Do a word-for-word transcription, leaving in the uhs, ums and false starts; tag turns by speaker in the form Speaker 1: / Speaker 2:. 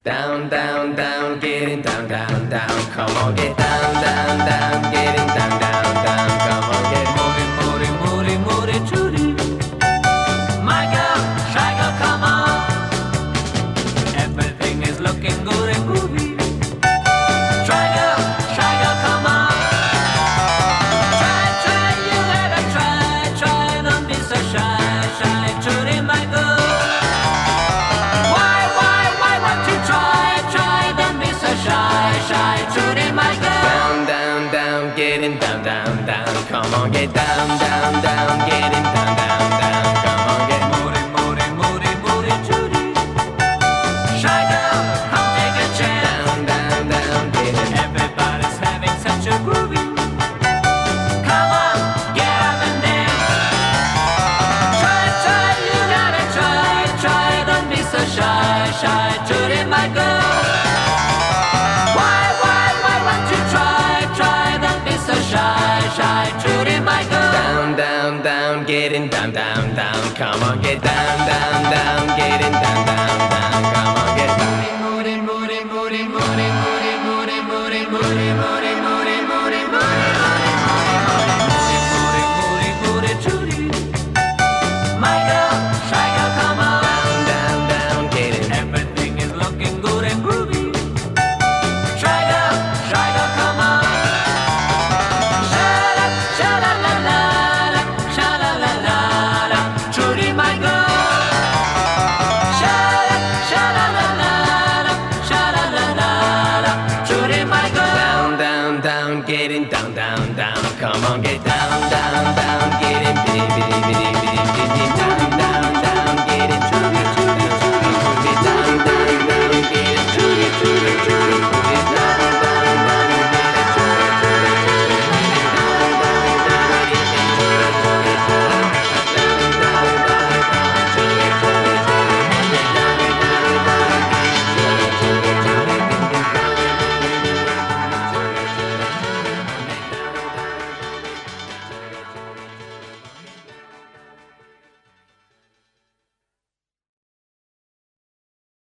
Speaker 1: Down, down, down, getting down, down, down. Come on, get down, down, down, getting down, down, down. Come on, get moody, moody, moody, moody, Judy. My girl, shy girl, come on. Everything is looking good and groovy. Try girl, shy girl, come on. Try, try, you gotta try, try. Don't be so shy, shy, Judy, my girl. Down, down, down, getting down, down, down. Come on, get down, down, down, getting down, down, down. Come on, get moody, moody, moody, moody, Judy. Shy girl, come take a chance. Down, down, down, getting. Everybody's having such a groovy. Come on, get up and dance. Try, try, you gotta try, try. Don't be so shy, shy, Judy, my girl. Shy, Judy, my girl. Down, down, down, getting down, down, down. Come on, get down.